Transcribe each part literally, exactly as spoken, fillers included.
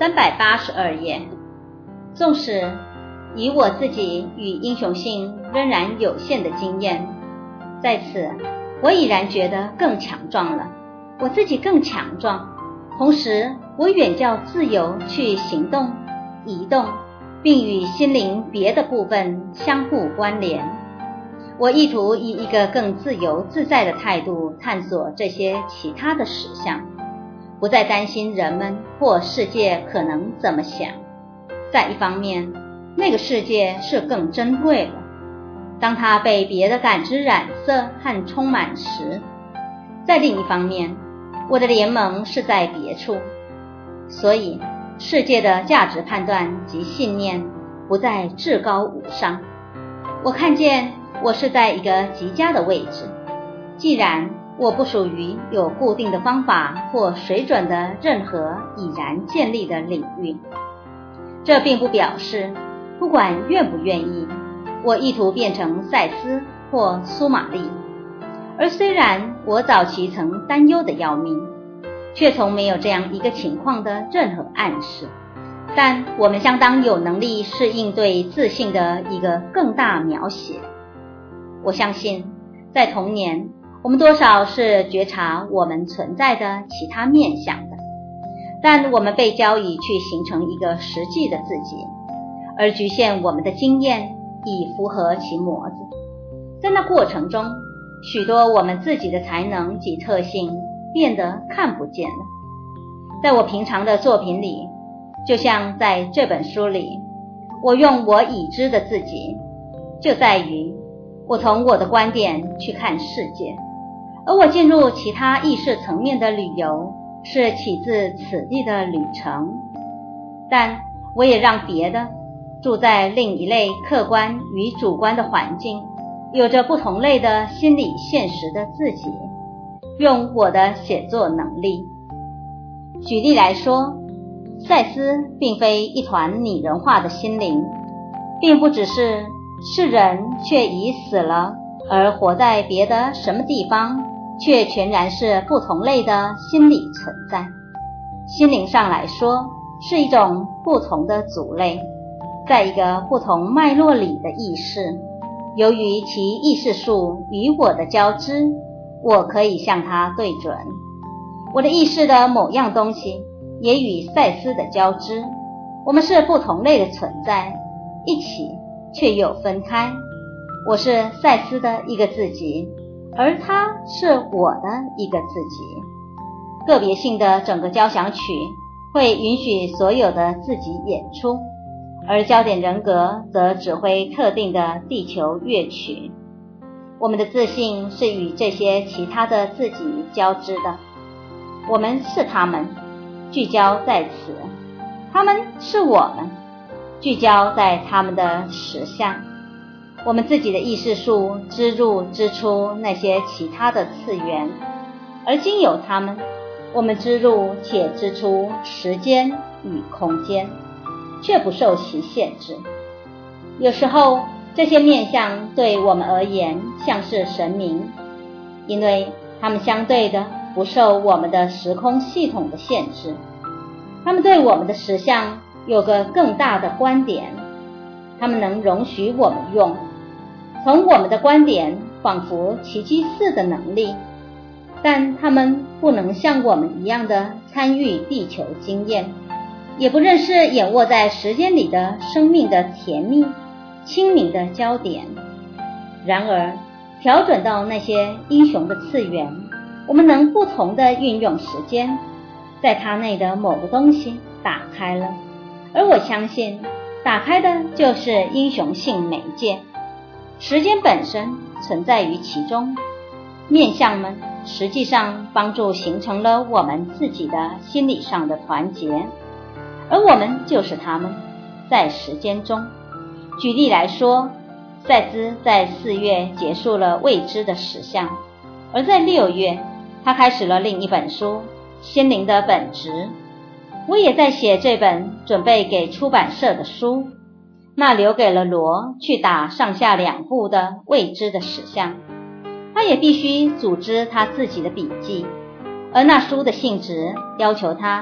三百八十二页。纵使以我自己与英雄性仍然有限的经验，在此我已然觉得更强壮了，我自己更强壮，同时我远较自由去行动、移动，并与心灵别的部分相互关联。我意图以一个更自由自在的态度探索这些其他的实相，不再担心人们或世界可能怎么想。在一方面，那个世界是更珍贵了，当它被别的感知染色和充满时；在另一方面，我的联盟是在别处，所以世界的价值判断及信念不再至高无上。我看见我是在一个极佳的位置，既然我不属于有固定的方法或水准的任何已然建立的领域。这并不表示不管愿不愿意，我意图变成赛斯或苏玛丽。而虽然我早期曾担忧的要命，却从没有这样一个情况的任何暗示。但我们相当有能力适应对自信的一个更大描写。我相信在童年，我们多少是觉察我们存在的其他面向的，但我们被教以去形成一个实际的自己，而局限我们的经验以符合其模子。在那过程中，许多我们自己的才能及特性变得看不见了。在我平常的作品里，就像在这本书里，我用我已知的自己，就在于我从我的观点去看世界，而我进入其他意识层面的旅游是起自此地的旅程。但我也让别的住在另一类客观与主观的环境，有着不同类的心理现实的自己，用我的写作能力。举例来说，赛斯并非一团拟人化的心灵，并不只是是人却已死了，而活在别的什么地方，却全然是不同类的心理存在。心灵上来说，是一种不同的族类，在一个不同脉络里的意识。由于其意识数与我的交织，我可以向它对准。我的意识的某样东西也与赛斯的交织，我们是不同类的存在，一起却又分开。我是赛斯的一个自己，而他是我的一个自己。个别性的整个交响曲会允许所有的自己演出，而焦点人格则指挥特定的地球乐曲。我们的自信是与这些其他的自己交织的，我们是他们，聚焦在此；他们是我们，聚焦在他们的实相。我们自己的意识数织入织出那些其他的次元，而经由他们，我们织入且织出时间与空间，却不受其限制。有时候这些面向对我们而言像是神明，因为他们相对的不受我们的时空系统的限制，他们对我们的实相有个更大的观点，他们能容许我们用从我们的观点仿佛奇迹似的能力，但他们不能像我们一样的参与地球经验，也不认识眼握在时间里的生命的甜蜜清明的焦点。然而调整到那些英雄的次元，我们能不同的运用时间，在它内的某个东西打开了，而我相信打开的就是英雄性媒介。时间本身存在于其中，面向们实际上帮助形成了我们自己的心理上的团结，而我们就是他们，在时间中。举例来说，赛斯在四月结束了未知的实相，而在六月他开始了另一本书《心灵的本质》。我也在写这本准备给出版社的书，那留给了罗去打上下两部的未知的实相。他也必须组织他自己的笔记，而那书的性质要求他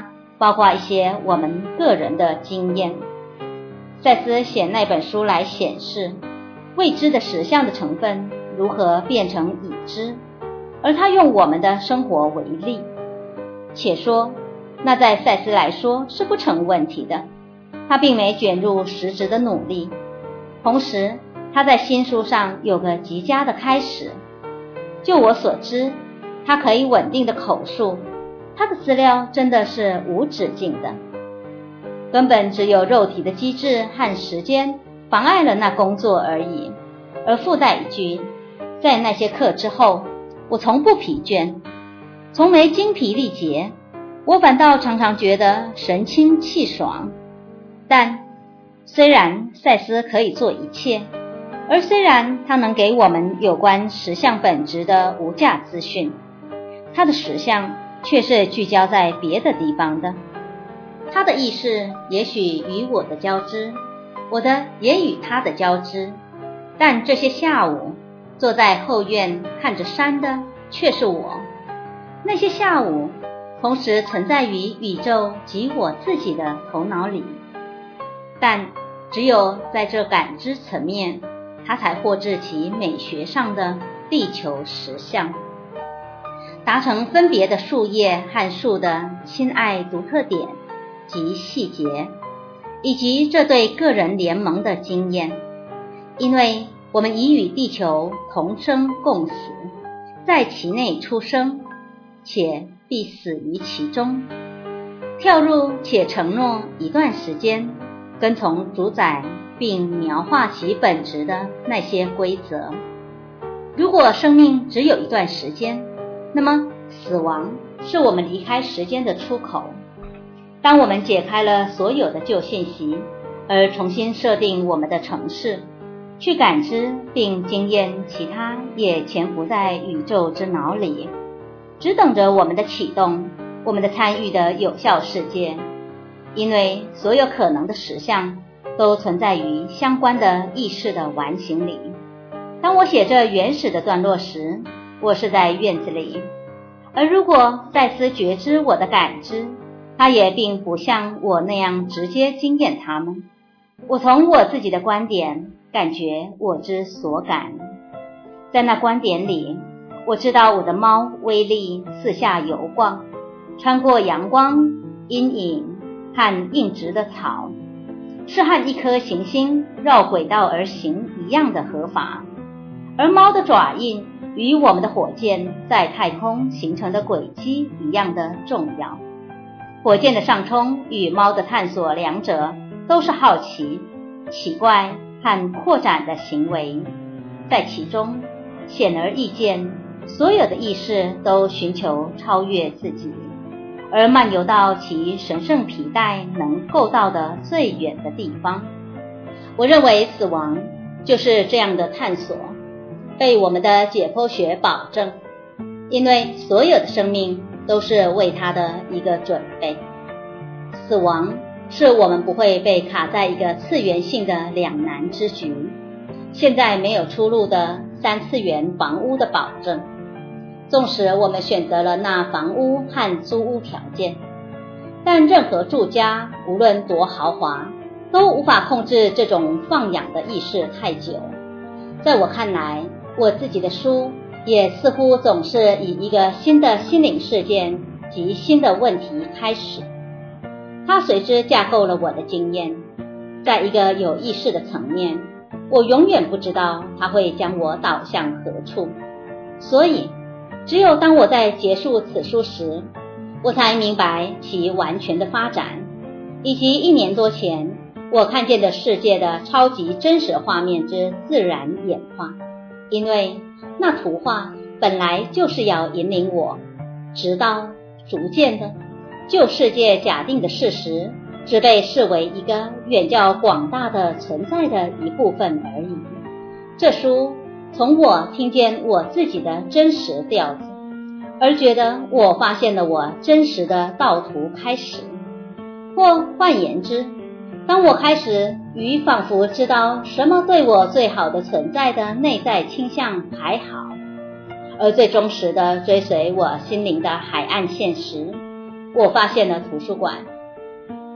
包括一些我们个人的经验。赛斯写那本书来显示未知的实相的成分如何变成已知，而他用我们的生活为例，且说那在赛斯来说是不成问题的，他并没卷入实质的努力。同时他在新书上有个极佳的开始，就我所知，他可以稳定的口述，他的资料真的是无止境的，根本只有肉体的机制和时间妨碍了那工作而已。而附带一句，在那些课之后，我从不疲倦，从没精疲力竭，我反倒常常觉得神清气爽。但虽然赛斯可以做一切，而虽然他能给我们有关实相本质的无价资讯，他的实相却是聚焦在别的地方的。他的意识也许与我的交织，我的也与他的交织，但这些下午坐在后院看着山的却是我。那些下午同时存在于宇宙及我自己的头脑里，但只有在这感知层面，它才获致其美学上的地球实相，达成分别的树叶和树的亲爱独特点及细节，以及这对个人联盟的经验。因为我们已与地球同生共死，在其内出生，且必死于其中，跳入且承诺一段时间，跟从主宰并描画其本质的那些规则。如果生命只有一段时间，那么死亡是我们离开时间的出口。当我们解开了所有的旧信息，而重新设定我们的程式，去感知并经验其他也潜伏在宇宙之脑里，只等着我们的启动，我们的参与的有效世界。因为所有可能的实相都存在于相关的意识的完形里。当我写这原始的段落时，我是在院子里，而如果赛斯觉知我的感知，他也并不像我那样直接经验它们。我从我自己的观点感觉我之所感，在那观点里，我知道我的猫威力四下游逛，穿过阳光、阴影和硬直的草，是和一颗行星绕轨道而行一样的合法。而猫的爪印与我们的火箭在太空形成的轨迹一样的重要。火箭的上冲与猫的探索两者都是好奇、奇怪和扩展的行为，在其中显而易见，所有的意识都寻求超越自己，而漫游到其神圣皮带能够到的最远的地方。我认为死亡就是这样的探索，被我们的解剖学保证，因为所有的生命都是为它的一个准备。死亡是我们不会被卡在一个次元性的两难之局，现在没有出路的三次元房屋的保证。纵使我们选择了那房屋和租屋条件，但任何住家无论多豪华，都无法控制这种放养的意识太久。在我看来，我自己的书也似乎总是以一个新的心灵事件及新的问题开始，它随之架构了我的经验。在一个有意识的层面，我永远不知道它会将我导向何处，所以只有当我在结束此书时，我才明白其完全的发展，以及一年多前我看见的世界的超级真实画面之自然演化。因为那图画本来就是要引领我，直到逐渐的旧世界假定的事实只被视为一个远较广大的存在的一部分而已。这书从我听见我自己的真实调子，而觉得我发现了我真实的道途开始，或换言之，当我开始与仿佛知道什么对我最好的存在的内在倾向还好，而最忠实地追随我心灵的海岸线时，我发现了图书馆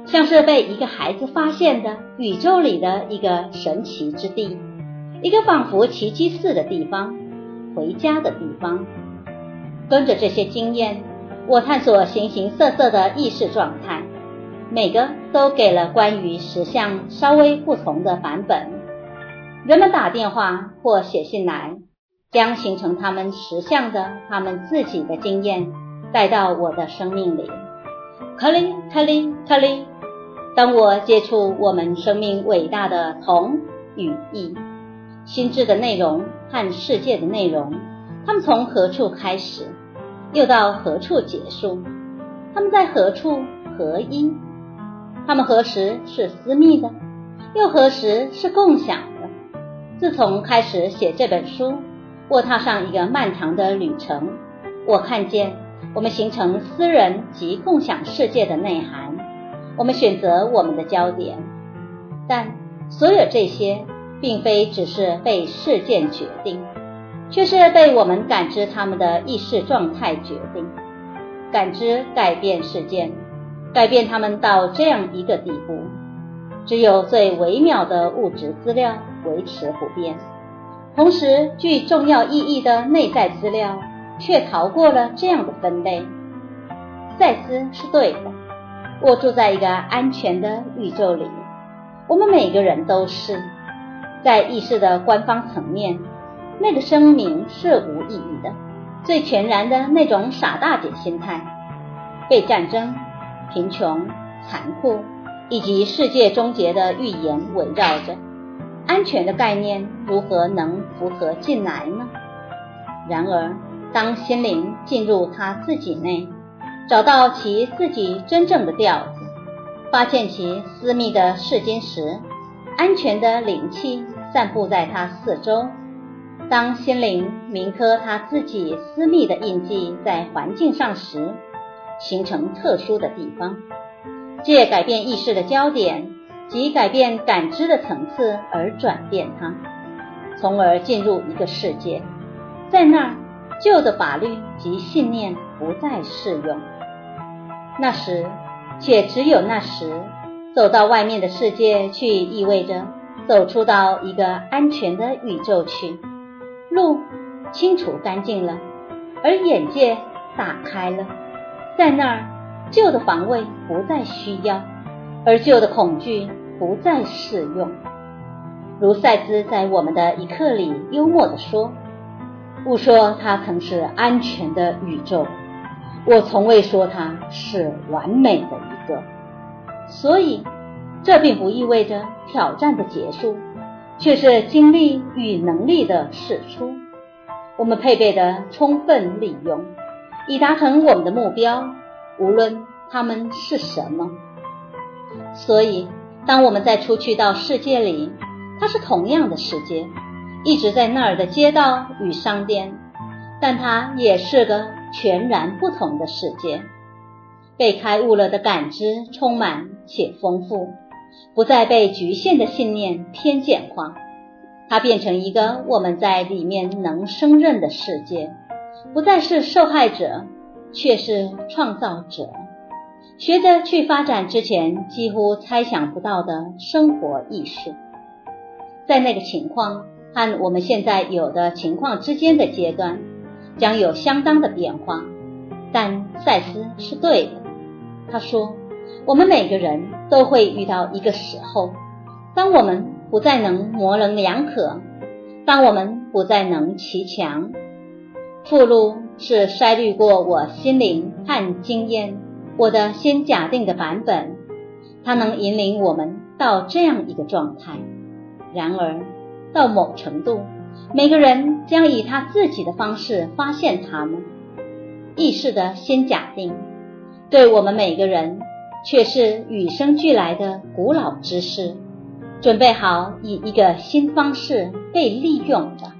像是被一个孩子发现的宇宙里的一个神奇之地，一个仿佛奇迹似的地方，回家的地方。跟着这些经验，我探索形形色色的意识状态，每个都给了关于实相稍微不同的版本。人们打电话或写信来，将形成他们实相的他们自己的经验带到我的生命里。克里克里克里，当我接触我们生命伟大的同与异，心智的内容和世界的内容，他们从何处开始，又到何处结束？他们在何处合一？他们何时是私密的，又何时是共享的？自从开始写这本书，我踏上一个漫长的旅程。我看见我们形成私人及共享世界的内涵，我们选择我们的焦点，但所有这些并非只是被事件决定，却是被我们感知他们的意识状态决定。感知改变事件，改变他们到这样一个地步，只有最微妙的物质资料维持不变，同时具重要意义的内在资料却逃过了这样的分类。赛斯是对的，我住在一个安全的宇宙里，我们每个人都是。在意识的官方层面，那个声明是无意义的，最全然的那种傻大姐心态，被战争、贫穷、残酷以及世界终结的预言围绕着，安全的概念如何能符合进来呢？然而当心灵进入他自己内，找到其自己真正的调子，发现其私密的世间时，安全的灵气散布在他四周。当心灵铭刻他自己私密的印记在环境上时，形成特殊的地方，借改变意识的焦点及改变感知的层次而转变它，从而进入一个世界，在那儿旧的法律及信念不再适用。那时，且只有那时，走到外面的世界去意味着走出到一个安全的宇宙去，路清除干净了，而眼界打开了，在那儿旧的防卫不再需要，而旧的恐惧不再适用。如赛斯在我们的一课里幽默地说，勿说它曾是安全的宇宙，我从未说它是完美的一个。所以这并不意味着挑战的结束，却是精力与能力的释出，我们配备的充分利用，以达成我们的目标，无论它们是什么。所以当我们再出去到世界里，它是同样的世界，一直在那儿的街道与商店，但它也是个全然不同的世界。被开悟了的感知充满且丰富，不再被局限的信念偏见化，它变成一个我们在里面能胜任的世界，不再是受害者，却是创造者，学着去发展之前几乎猜想不到的生活意识。在那个情况和我们现在有的情况之间的阶段，将有相当的变化。但赛斯是对的，他说，我们每个人都会遇到一个时候，当我们不再能模棱两可，当我们不再能骑墙。附录是筛滤过我心灵和经验，我的先假定的版本，它能引领我们到这样一个状态。然而到某程度，每个人将以他自己的方式发现它们。意识的先假定对我们每个人却是与生俱来的古老知识，准备好以一个新方式被利用的。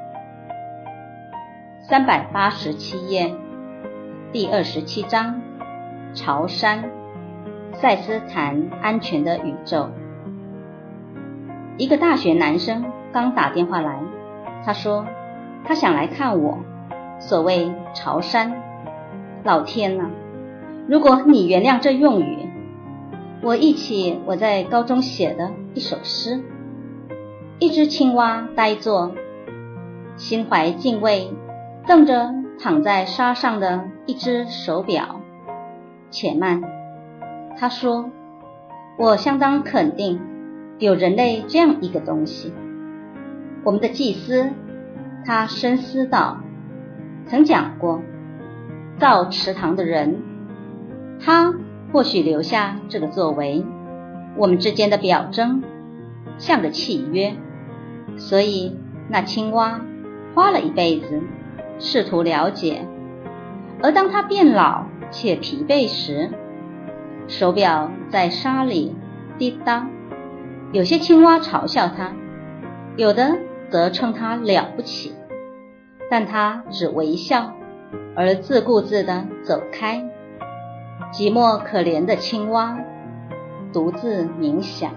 三百八十七页，第二十七章， 潮山，赛斯谈安全的宇宙。一个大学男生刚打电话来，他说他想来看我。所谓潮山，老天啊，如果你原谅这用语，我忆起我在高中写的一首诗。一只青蛙呆坐，心怀敬畏，瞪着躺在沙上的一只手表。且慢，他说，我相当肯定有人类这样一个东西。我们的祭司，他深思道，曾讲过，造池塘的人，他或许留下这个作为我们之间的表征，像个契约。所以那青蛙花了一辈子试图了解，而当他变老且疲惫时，手表在沙里滴答。有些青蛙嘲笑他，有的则称他了不起，但他只微笑而自顾自地走开。寂寞可怜的青蛙独自冥想。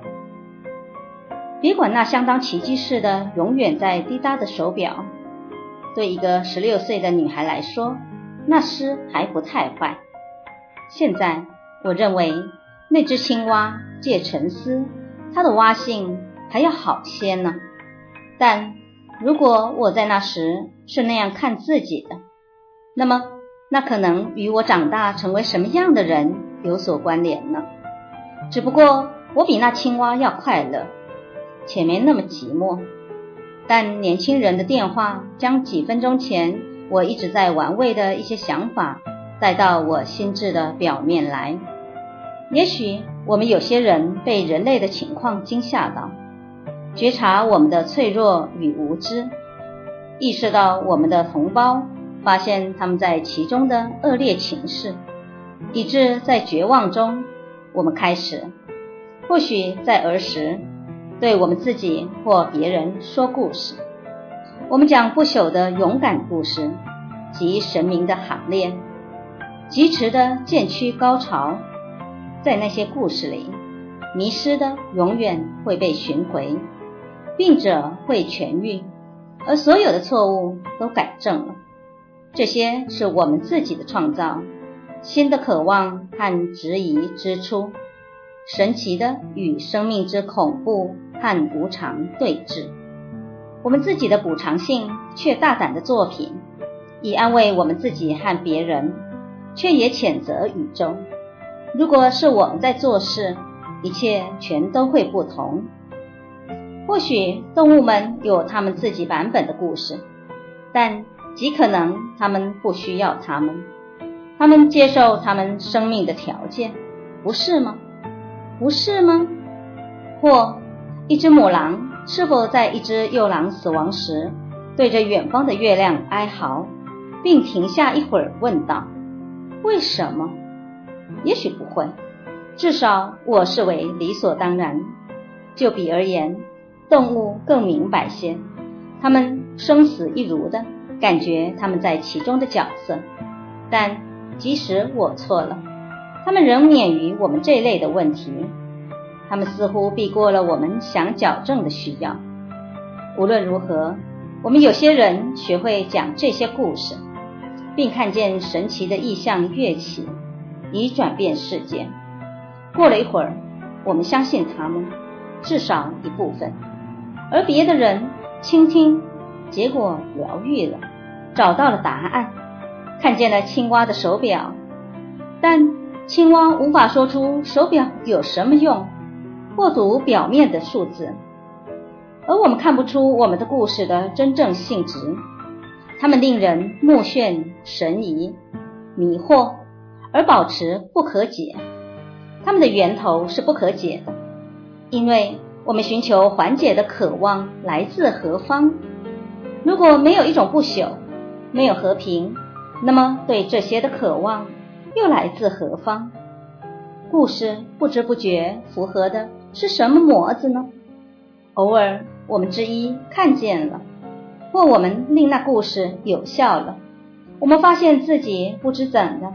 别管那相当奇迹似的永远在滴答的手表，对一个十六岁的女孩来说，那诗还不太坏。现在我认为那只青蛙借沉思，它的蛙性还要好些呢。但如果我在那时是那样看自己的，那么那可能与我长大成为什么样的人有所关联呢？只不过我比那青蛙要快乐，且没那么寂寞。但年轻人的电话将几分钟前我一直在玩味的一些想法带到我心智的表面来。也许我们有些人被人类的情况惊吓到，觉察我们的脆弱与无知，意识到我们的同胞发现他们在其中的恶劣情势，以致在绝望中我们开始，或许在儿时对我们自己或别人说故事。我们讲不朽的勇敢故事及神明的行列，疾驰的渐趋高潮。在那些故事里，迷失的永远会被寻回，病者会痊愈，而所有的错误都改正了。这些是我们自己的创造，新的渴望和质疑之初，神奇的与生命之恐怖和无常对峙。我们自己的补偿性却大胆的作品，以安慰我们自己和别人，却也谴责宇宙。如果是我们在做事，一切全都会不同。或许动物们有他们自己版本的故事，但极可能他们不需要他们，他们接受他们生命的条件，不是吗？不是吗？或一只母狼是否在一只幼狼死亡时，对着远方的月亮哀嚎，并停下一会儿问道，为什么？也许不会，至少我视为理所当然。就比而言，动物更明白些，他们生死一如的感觉他们在其中的角色。但即使我错了，他们仍免于我们这类的问题，他们似乎避过了我们想矫正的需要。无论如何，我们有些人学会讲这些故事，并看见神奇的意象跃起，以转变世界。过了一会儿，我们相信他们，至少一部分，而别的人倾听，结果疗愈了，找到了答案，看见了青蛙的手表，但青蛙无法说出手表有什么用，或读表面的数字。而我们看不出我们的故事的真正性质，它们令人目眩神疑，迷惑，而保持不可解。它们的源头是不可解的，因为我们寻求缓解的渴望来自何方？如果没有一种不朽，没有和平，那么对这些的渴望又来自何方？故事不知不觉符合的是什么模子呢？偶尔我们之一看见了，或我们令那故事有效了，我们发现自己不知怎的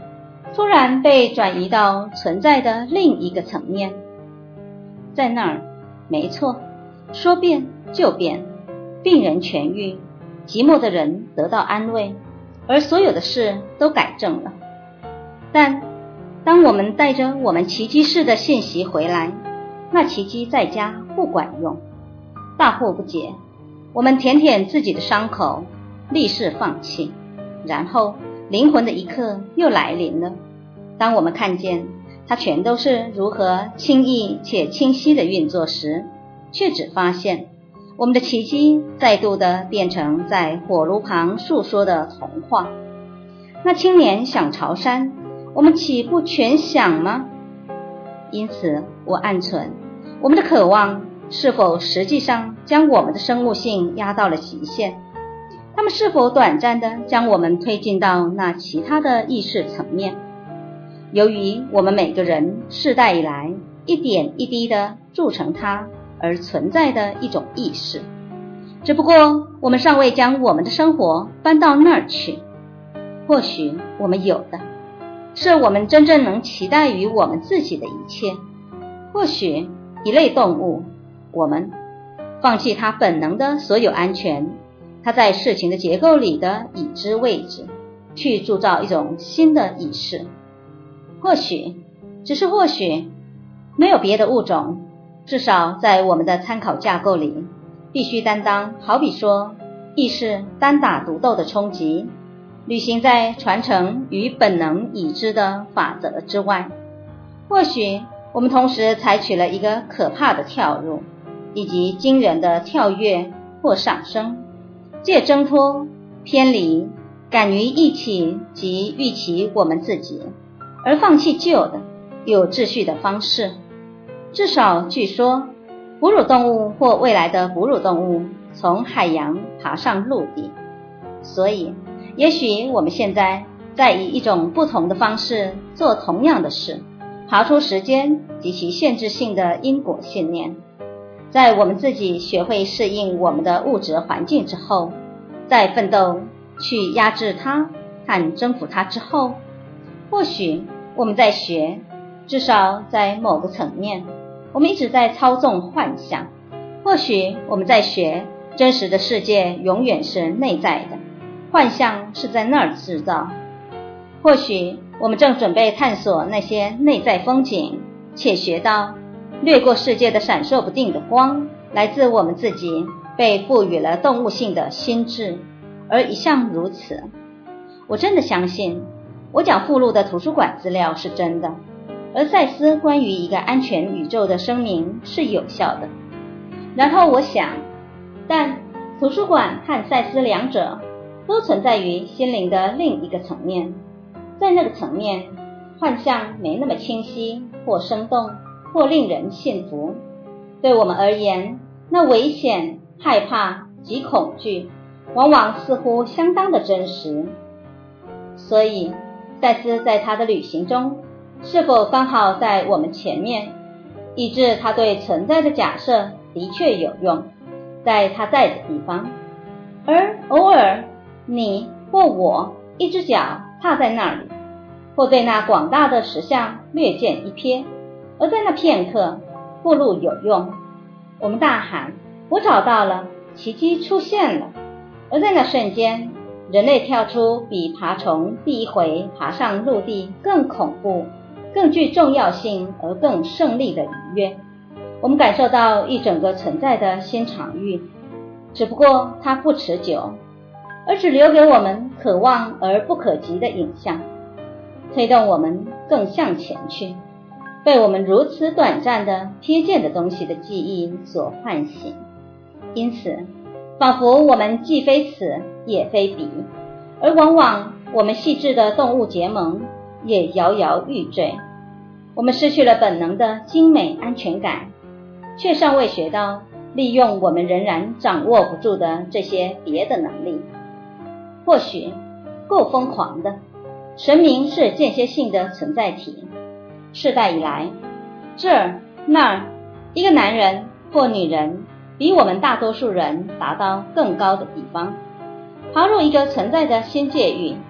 突然被转移到存在的另一个层面。在那儿，没错，说变就变，病人痊愈，寂寞的人得到安慰，而所有的事都改正了。但当我们带着我们奇迹式的信息回来，那奇迹在家不管用，大惑不解。我们舔舔自己的伤口，立誓放弃，然后灵魂的一刻又来临了。当我们看见它全都是如何轻易且清晰的运作时，却只发现我们的奇迹再度的变成在火炉旁述说的童话。那青年想朝山，我们岂不全想吗？因此我暗存，我们的渴望是否实际上将我们的生物性压到了极限？他们是否短暂地将我们推进到那其他的意识层面？由于我们每个人世代以来一点一滴地铸成它而存在的一种意识，只不过我们尚未将我们的生活搬到那儿去。或许我们有的是我们真正能期待于我们自己的一切。或许一类动物，我们放弃它本能的所有安全，它在事情的结构里的已知位置，去铸造一种新的意识。或许，只是或许，没有别的物种，至少在我们的参考架构里，必须担当好比说意识单打独斗的冲击，履行在传承与本能已知的法则之外。或许我们同时采取了一个可怕的跳入，以及惊人的跳跃或上升，借挣脱、偏离、敢于忆起及预期我们自己，而放弃旧的有秩序的方式。至少据说哺乳动物或未来的哺乳动物从海洋爬上陆地，所以也许我们现在在以一种不同的方式做同样的事，爬出时间及其限制性的因果信念。在我们自己学会适应我们的物质环境之后，在奋斗去压制它和征服它之后，或许我们在学，至少在某个层面，我们一直在操纵幻象。或许我们在学，真实的世界永远是内在的，幻象是在那儿制造。或许我们正准备探索那些内在风景，且学到掠过世界的闪烁不定的光，来自我们自己被赋予了动物性的心智，而一向如此。我真的相信我讲附录的图书馆资料是真的，而赛斯关于一个安全宇宙的声明是有效的。然后我想，但图书馆和赛斯两者都存在于心灵的另一个层面，在那个层面，幻象没那么清晰或生动或令人信服。对我们而言，那危险、害怕及恐惧往往似乎相当的真实。所以赛斯在他的旅行中是否刚好在我们前面，以致他对存在的假设的确有用，在他在的地方，而偶尔你或我一只脚踏在那里，或对那广大的实相略见一瞥，而在那片刻附录有用，我们大喊，我找到了，奇迹出现了。而在那瞬间，人类跳出比爬虫第一回爬上陆地更恐怖、更具重要性而更胜利的愉悦。我们感受到一整个存在的新场域，只不过它不持久，而只留给我们可望而不可及的影像，推动我们更向前去，被我们如此短暂的瞥见的东西的记忆所唤醒。因此仿佛我们既非此也非彼，而往往我们细致的动物结盟也摇摇欲坠。我们失去了本能的精美安全感，却尚未学到利用我们仍然掌握不住的这些别的能力。或许够疯狂的，神明是间歇性的存在体，世代以来，这儿那儿，一个男人或女人比我们大多数人达到更高的地方，爬入一个存在的新界域，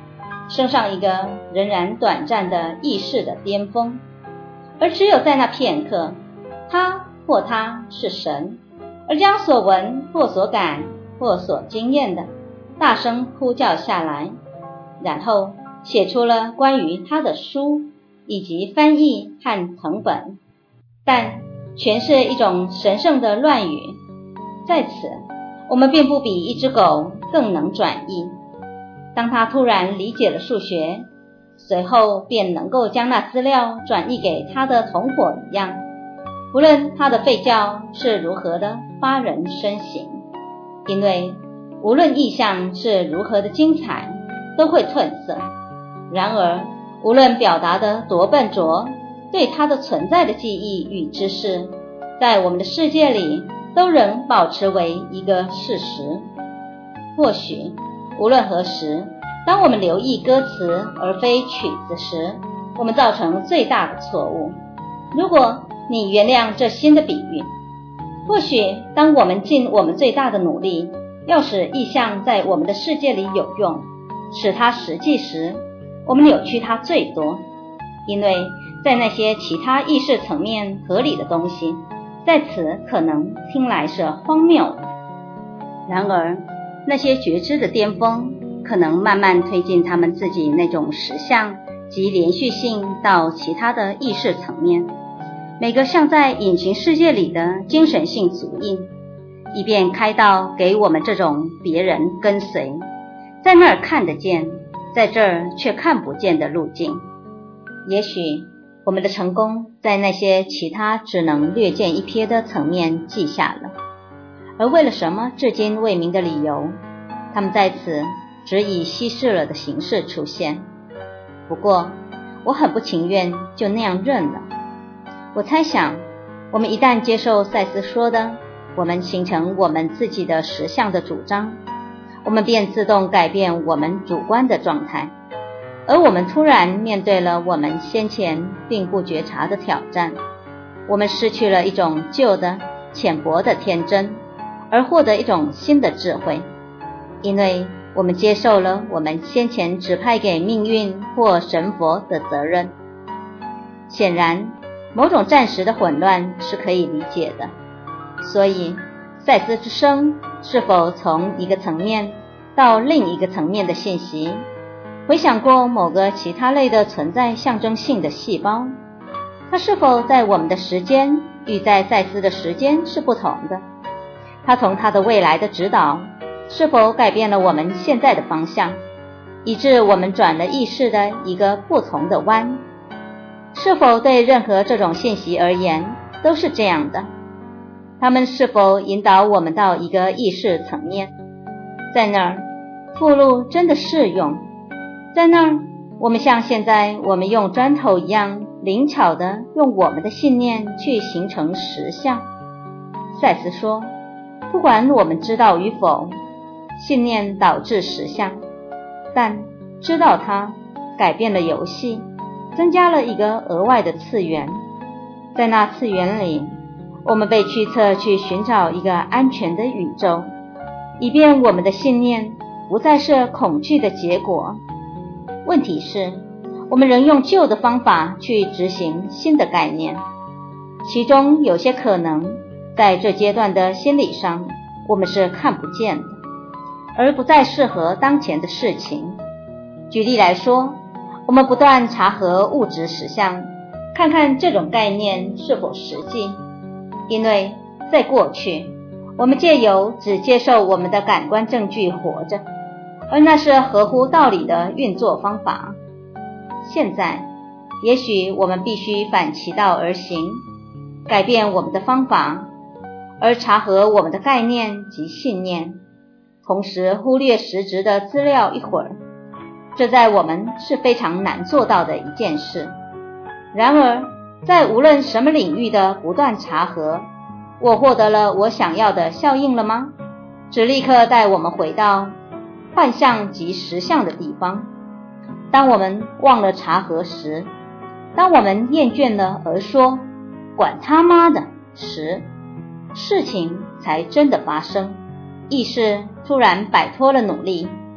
升上一个仍然短暂的意识的巅峰，而只有在那片刻，他或他是神，而将所闻或所感或所经验的大声呼叫下来，然后写出了关于他的书以及翻译和誊本，但全是一种神圣的乱语。在此，我们并不比一只狗更能转译。当他突然理解了数学，随后便能够将那资料转译给他的同伙一样，无论他的吠叫是如何的发人深省，因为无论意象是如何的精彩，都会褪色。然而无论表达得多笨拙，对它的存在的记忆与知识，在我们的世界里都仍保持为一个事实。或许无论何时，当我们留意歌词而非曲子时，我们造成最大的错误。如果你原谅这新的比喻，或许当我们尽我们最大的努力，要使意象在我们的世界里有用，使它实际时，我们扭曲它最多，因为在那些其他意识层面合理的东西，在此可能听来是荒谬的。然而那些觉知的巅峰可能慢慢推进他们自己那种实相及连续性到其他的意识层面，每个像在隐形世界里的精神性足印，以便开道给我们这种别人跟随，在那儿看得见，在这儿却看不见的路径。也许我们的成功在那些其他只能略见一瞥的层面记下了，而为了什么至今未明的理由，他们在此只以稀释了的形式出现。不过我很不情愿就那样认了。我猜想，我们一旦接受赛斯说的，我们形成我们自己的实相的主张，我们便自动改变我们主观的状态，而我们突然面对了我们先前并不觉察的挑战。我们失去了一种旧的浅薄的天真，而获得一种新的智慧，因为我们接受了我们先前指派给命运或神佛的责任。显然某种暂时的混乱是可以理解的，所以赛斯之声是否从一个层面到另一个层面的信息，回想过某个其他类的存在象征性的细胞，它是否在我们的时间与在赛斯的时间是不同的，它从它的未来的指导是否改变了我们现在的方向，以致我们转了意识的一个不同的弯，是否对任何这种信息而言都是这样的。它们是否引导我们到一个意识层面，在那儿附录真的适用，在那儿我们像现在我们用砖头一样灵巧地用我们的信念去形成实相。赛斯说，不管我们知道与否，信念导致实相，但知道它改变了游戏，增加了一个额外的次元。在那次元里，我们被驱策去寻找一个安全的宇宙，以便我们的信念不再是恐惧的结果。问题是，我们仍用旧的方法去执行新的概念，其中有些可能在这阶段的心理上我们是看不见的，而不再适合当前的事情。举例来说，我们不断查核物质实相，看看这种概念是否实际，因为在过去，我们借由只接受我们的感官证据活着，而那是合乎道理的运作方法。现在，也许我们必须反其道而行，改变我们的方法，而查核我们的概念及信念，同时忽略实质的资料一会儿。这在我们是非常难做到的一件事。然而，在无论什么领域的不断查核，我获得了我想要的效应了吗？只立刻带我们回到幻象及实相的地方。当我们忘了查核时，当我们厌倦了而说管他妈的时，事情才真的发生。意识突然摆脱了努力，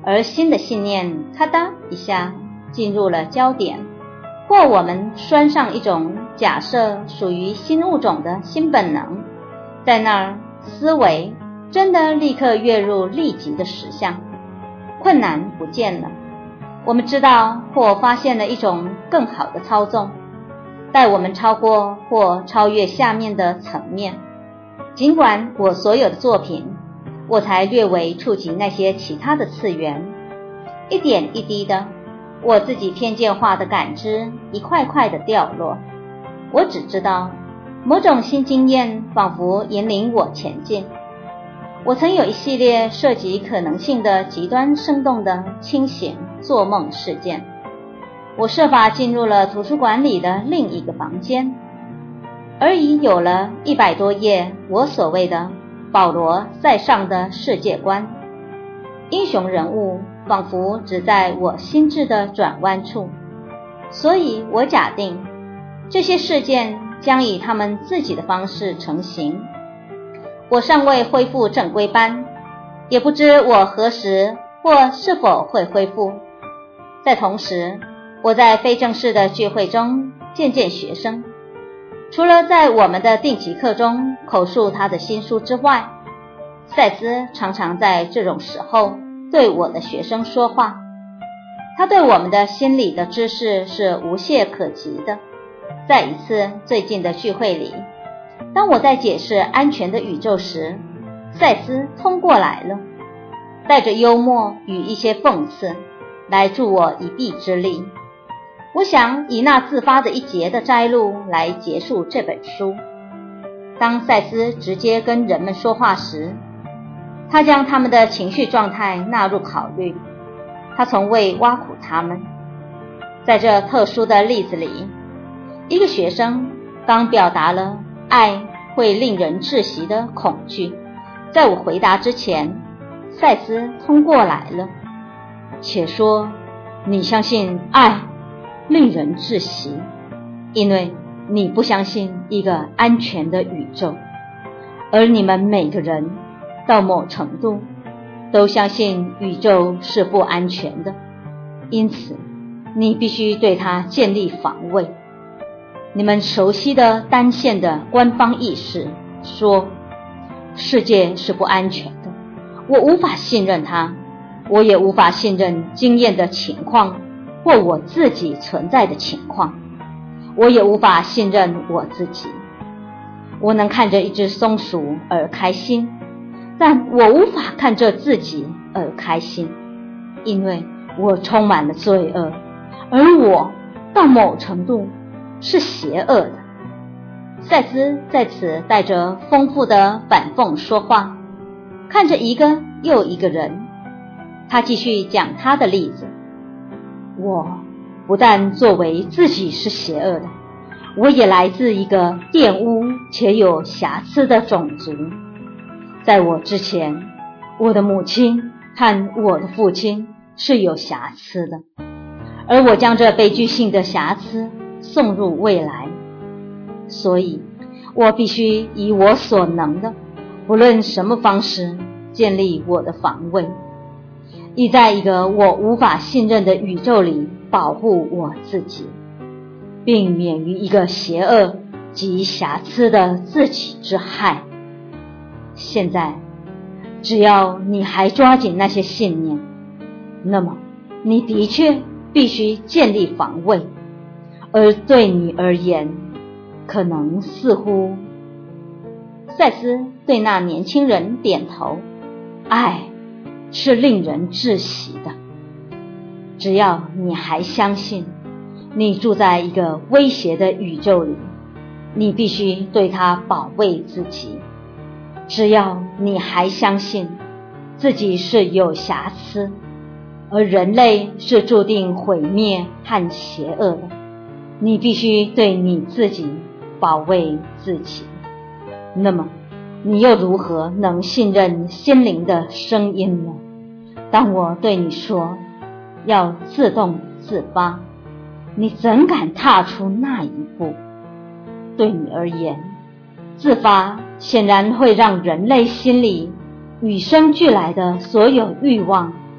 而新的信念咔嗒一下进入了焦点，或我们拴上一种假设属于新物种的新本能，在那儿思维真的立刻跃入立即的实相，困难不见了。我们知道或发现了一种更好的操纵，带我们超过或超越下面的层面。尽管我所有的作品，我才略微触及那些其他的次元，一点一滴的，我自己偏见化的感知一块块的掉落。我只知道某种新经验仿佛引领我前进。我曾有一系列涉及可能性的极端生动的清醒做梦事件。我设法进入了图书馆里的另一个房间，而已有了一百多页我所谓的保罗在上的世界观。英雄人物仿佛只在我心智的转弯处，所以我假定这些事件将以他们自己的方式成型。我尚未恢复正规班，也不知我何时或是否会恢复。在同时，我在非正式的聚会中见见学生，除了在我们的定期课中口述他的新书之外，赛斯常常在这种时候对我的学生说话。他对我们的心理的知识是无懈可击的。在一次最近的聚会里，当我在解释安全的宇宙时，赛斯通过来了，带着幽默与一些讽刺来助我一臂之力。我想以那自发的一节的摘录来结束这本书。当赛斯直接跟人们说话时，他将他们的情绪状态纳入考虑，他从未挖苦他们。在这特殊的例子里，一个学生刚表达了爱会令人窒息的恐惧。在我回答之前，赛斯通过来了。且说你相信爱令人窒息，因为你不相信一个安全的宇宙，而你们每个人到某程度都相信宇宙是不安全的，因此你必须对它建立防卫。你们熟悉的单线的官方意识说，世界是不安全的，我无法信任它，我也无法信任经验的情况或我自己存在的情况，我也无法信任我自己。我能看着一只松鼠而开心，但我无法看着自己而开心，因为我充满了罪恶，而我到某程度是邪恶的。赛斯在此带着丰富的反讽说话，看着一个又一个人。他继续讲他的例子。我不但作为自己是邪恶的，我也来自一个玷污且有瑕疵的种族。在我之前，我的母亲和我的父亲是有瑕疵的，而我将这悲剧性的瑕疵送入未来。所以我必须以我所能的，不论什么方式，建立我的防卫，以在一个我无法信任的宇宙里保护我自己，并免于一个邪恶及瑕疵的自己之害。现在只要你还抓紧那些信念，那么你的确必须建立防卫，而对你而言，可能似乎……赛斯对那年轻人点头，爱是令人窒息的。只要你还相信你住在一个威胁的宇宙里，你必须对它保卫自己。只要你还相信自己是有瑕疵，而人类是注定毁灭和邪恶的，你必须对你自己保卫自己。那么你又如何能信任心灵的声音呢？当我对你说要自动自发，你怎敢踏出那一步？对你而言，自发显然会让人类心里与生俱来的所有欲望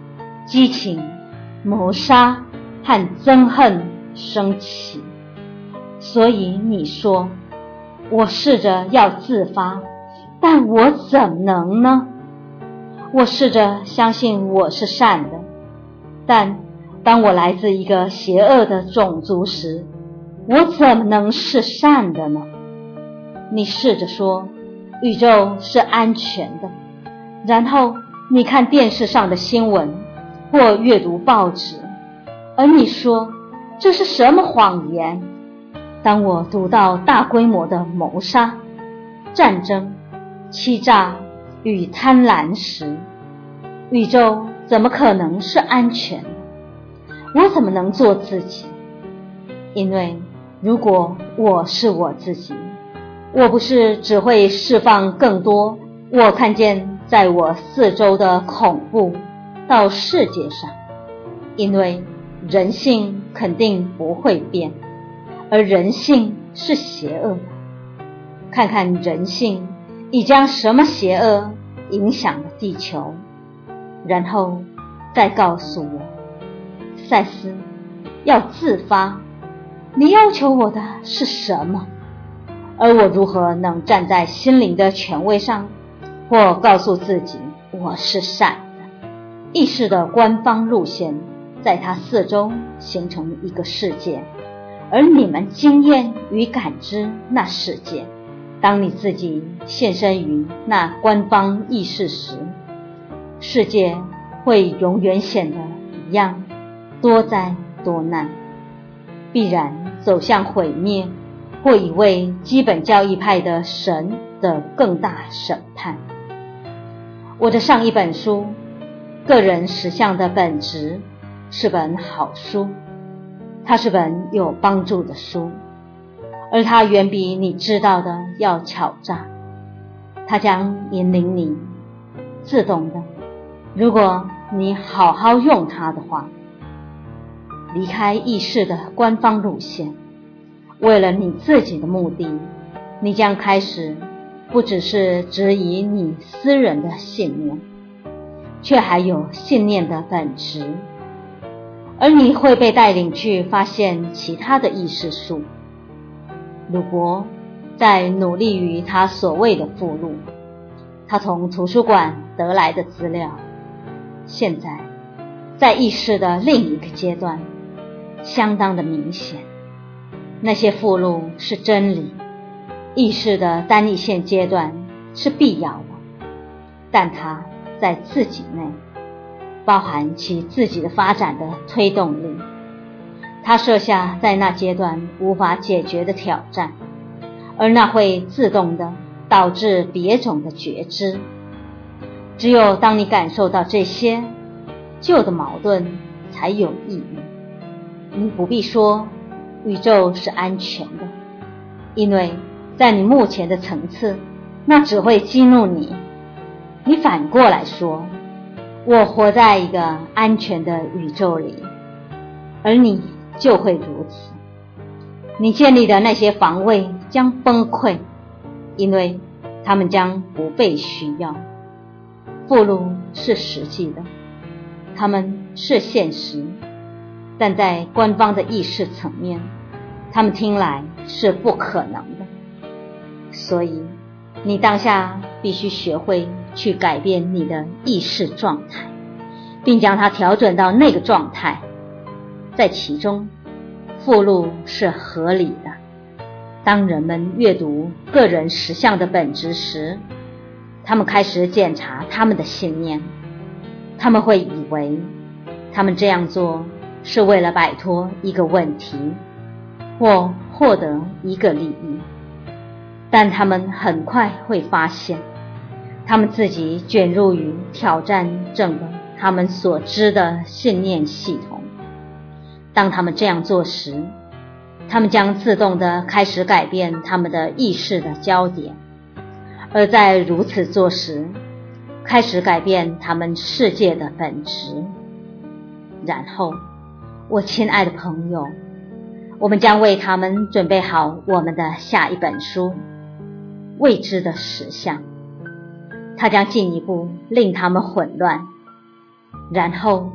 激情、谋杀和憎恨升起。所以你说，我试着要自发，但我怎能呢？我试着相信我是善的，但当我来自一个邪恶的种族时，我怎么能是善的呢？你试着说宇宙是安全的，然后你看电视上的新闻或阅读报纸，而你说这是什么谎言？当我读到大规模的谋杀、战争、欺诈与贪婪时，宇宙怎么可能是安全的？我怎么能做自己？因为如果我是我自己，我不是只会释放更多我看见在我四周的恐怖到世界上，因为人性肯定不会变，而人性是邪恶的。看看人性已将什么邪恶影响了地球，然后再告诉我，赛斯，要自发，你要求我的是什么？而我如何能站在心灵的权威上，或告诉自己我是善的？意识的官方路线在它四周形成一个世界，而你们经验与感知那世界。当你自己现身于那官方意识时，世界会永远显得一样，多灾多难，必然走向毁灭，或一位基本教义派的神的更大审判。我的上一本书《个人实相的本质》是本好书，它是本有帮助的书，而它远比你知道的要巧诈。它将引领你自动的，如果你好好用它的话，离开意识的官方路线，为了你自己的目的，你将开始不只是质疑你私人的信念，却还有信念的本质，而你会被带领去发现其他的意识数。鲁伯在努力于他所谓的附录，他从图书馆得来的资料，现在在意识的另一个阶段相当的明显。那些附录是真理，意识的单一线阶段是必要的，但它在自己内包含其自己的发展的推动力。它设下在那阶段无法解决的挑战，而那会自动的导致别种的觉知。只有当你感受到这些，旧的矛盾才有意义。你不必说宇宙是安全的，因为在你目前的层次，那只会激怒你。你反过来说，我活在一个安全的宇宙里，而你就会如此。你建立的那些防卫将崩溃，因为他们将不被需要。附录是实际的，他们是现实，但在官方的意识层面，他们听来是不可能的。所以你当下必须学会去改变你的意识状态，并将它调整到那个状态。在其中，附录是合理的。当人们阅读个人实相的本质时，他们开始检查他们的信念。他们会以为他们这样做是为了摆脱一个问题或获得一个利益，但他们很快会发现他们自己卷入于挑战整个他们所知的信念系统。当他们这样做时，他们将自动地开始改变他们的意识的焦点，而在如此做时，开始改变他们世界的本质。然后，我亲爱的朋友，我们将为他们准备好我们的下一本书《未知的实相》，它将进一步令他们混乱。然后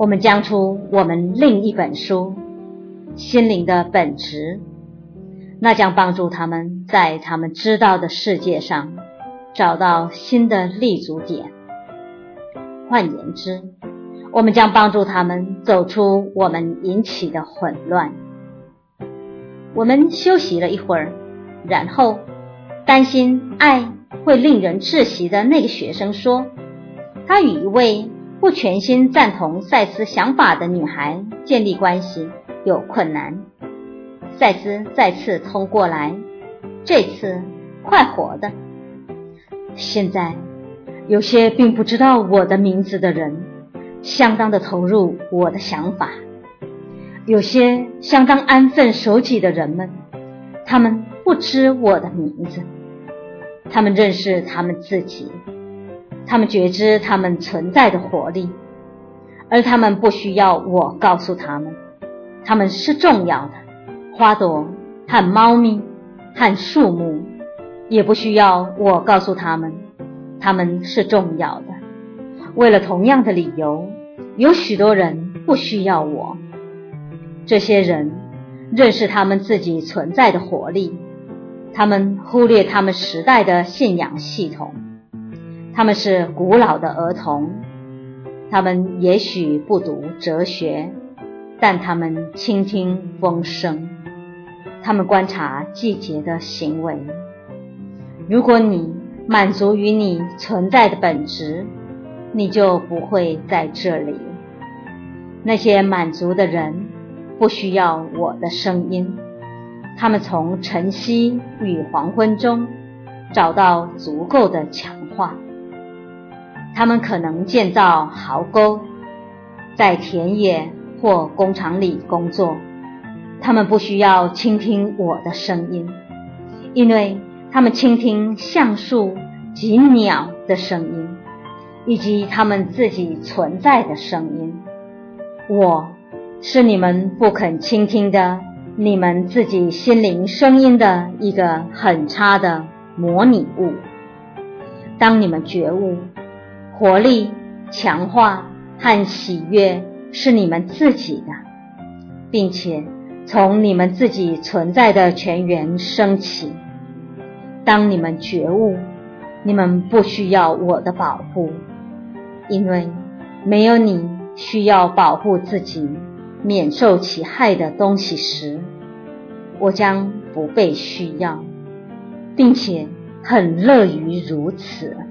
我们将出我们另一本书《心灵的本质》，那将帮助他们在他们知道的世界上找到新的立足点。换言之，我们将帮助他们走出我们引起的混乱。我们休息了一会儿，然后担心爱会令人窒息的那个学生说，他与一位不全心赞同赛斯想法的女孩建立关系有困难。赛斯再次通过来，这次快活的。现在有些并不知道我的名字的人相当的投入我的想法，有些相当安分守己的人们，他们不知我的名字，他们认识他们自己，他们觉知他们存在的活力，而他们不需要我告诉他们，他们是重要的。花朵和猫咪和树木也不需要我告诉他们，他们是重要的。为了同样的理由，有许多人不需要我。这些人认识他们自己存在的活力，他们忽略他们时代的信仰系统，他们是古老的儿童，他们也许不读哲学，但他们倾听风声，他们观察季节的行为。如果你满足于你存在的本质，你就不会在这里。那些满足的人不需要我的声音，他们从晨曦与黄昏中找到足够的强化。他们可能建造壕沟，在田野或工厂里工作，他们不需要倾听我的声音，因为他们倾听橡树及鸟的声音，以及他们自己存在的声音。我是你们不肯倾听的你们自己心灵声音的一个很差的模拟物。当你们觉悟，活力、强化和喜悦是你们自己的，并且从你们自己存在的泉源升起。当你们觉悟，你们不需要我的保护，因为没有你需要保护自己免受其害的东西时，我将不被需要，并且很乐于如此。